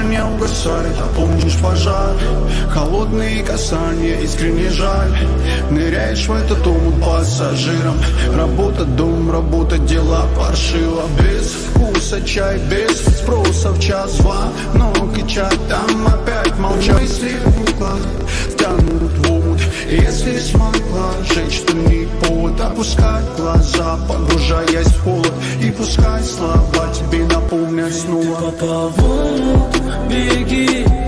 не угасает, а помнишь пожар, холодные касания, искренне жаль. Ныряешь в этот омут пассажиром. Работа, дом, работа, дела паршиво. Без вкуса чай, без спроса в час-два. Ног и чат, там опять молчат. Мысли тянут в омут. Если смогла, жечь, что не повод. Опускать глаза, погружаясь в холод. И пускай слова тебе напомнят снова. Ты по поводу беги.